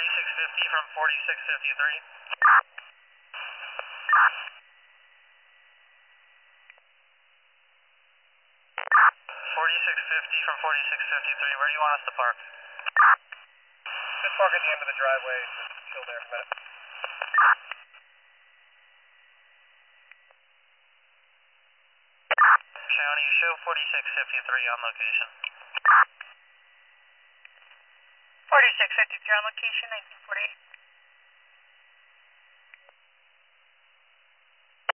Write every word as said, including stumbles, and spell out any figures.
forty-six fifty from forty-six fifty-three. forty-six fifty from forty-six fifty-three, where do you want us to park? Just park at the end of the driveway, just chill there for a minute. County, show forty-six fifty-three on location. forty-six fifty-three on location, nineteen forty-eight.